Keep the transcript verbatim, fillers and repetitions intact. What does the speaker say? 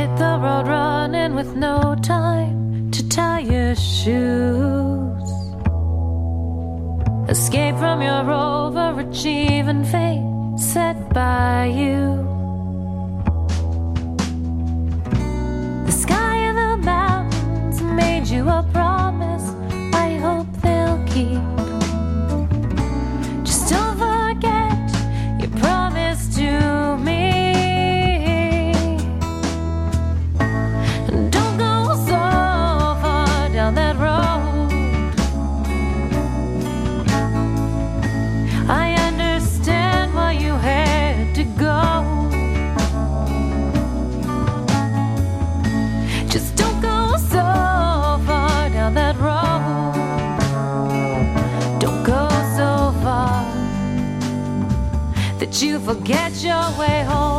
hit the road running with no time to tie your shoes. Escape from your overachieving fate set by you. The sky and the mountains made you a promise I hope they'll keep. Just don't forget your promise to me. And don't go so far down that road. I understand why you had to go. Just don't go so far down that road. Don't go so far that you forget your way home.